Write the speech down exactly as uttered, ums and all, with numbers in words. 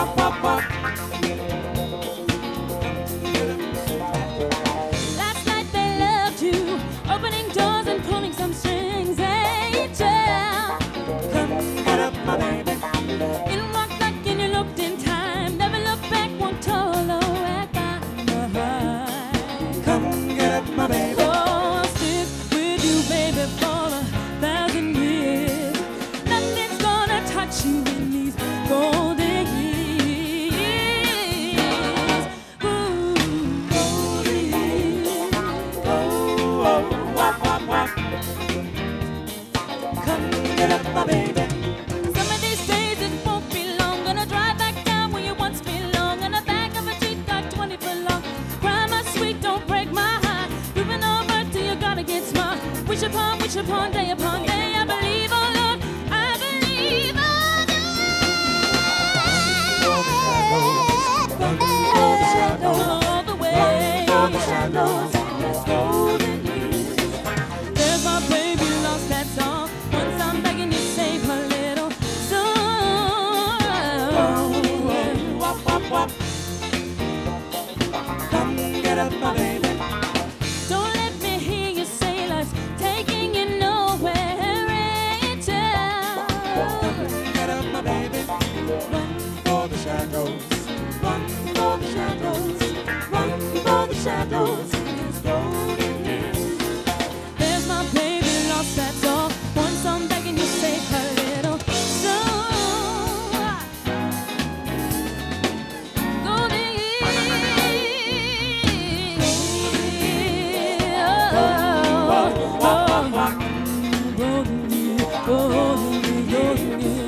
Last night they loved you, opening doors and pulling some strings. Angel, come get up, my baby. You walked like and you looked in time. Never looked back, one taller at my high. Come get up, my baby. Oh, I'll stick with you, baby, for a thousand years. Nothing's gonna touch you in these golden years. Ooh, golden years. Oh, oh, wop, wop, wop. Come get up, my baby. Some of these days it won't be long. Gonna drive back down where you once belonged. In the back of a Jeep got twenty foot long. Cry my sweet, don't break my heart. Moving over till you gotta get smart. Wish upon, wish upon, day upon day. I believe, oh Lord, I believe, oh Lord. All the shadows, all the way, all the shadows, there's golden years. There's my baby lost, that's all. Once I'm begging you, save her little soul. Wop, wop, wop. Come get up, my baby. Don't let me hear you say let's taking you nowhere, Angel. Come get up, my baby. Run for the shadows. Run for the shadows. Run for the shadows. It's golden years. There's my baby lost, that's all. Once I'm begging you, save her little soul. Golden years. Oh, oh, oh, golden years. Golden years. Golden years.